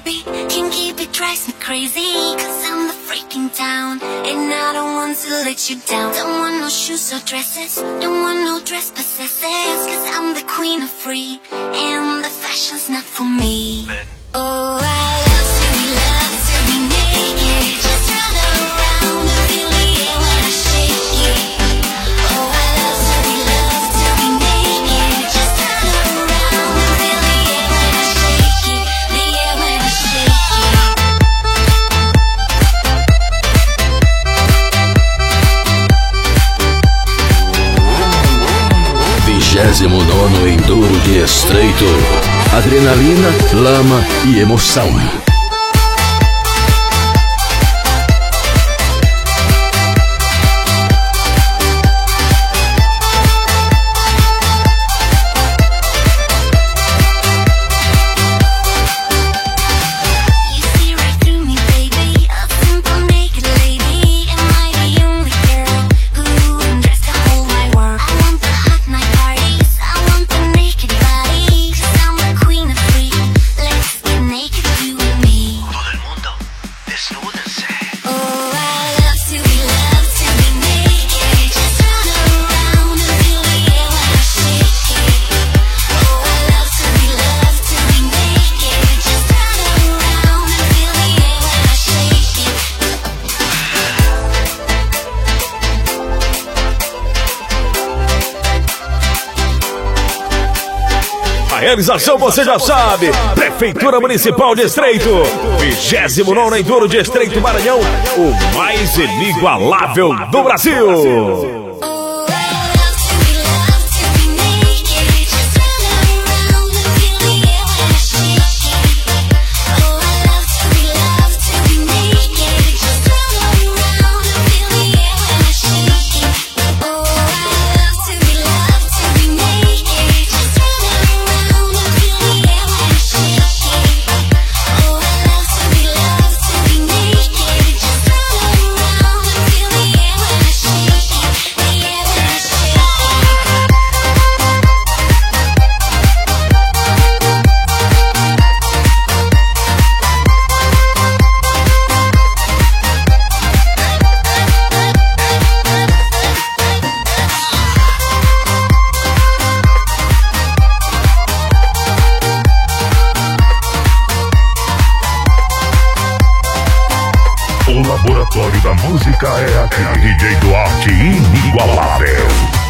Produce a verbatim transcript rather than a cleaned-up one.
baby, can't keep it, drives me crazy. Cause I'm the freaking town, and I don't want to let you down. Don't want no shoes or dresses, don't want no dress possesses. Cause I'm the queen of free, and the fashion's not for me. Oh, I love to be loved, to be naked. Just run around and feel the air when I shake it. Oh, I love to be loved, to be naked. Just turn around and feel the air when I shake it. The air when I shake Vigésimo nono Enduro de Estreito. Adrenalina, lama e emoção. Realização você já sabe, Prefeitura Municipal de Estreito, vigésimo nono Enduro de Estreito Maranhão, o mais inigualável do Brasil. O laboratório da música é aqui, D J Duarte inigualável.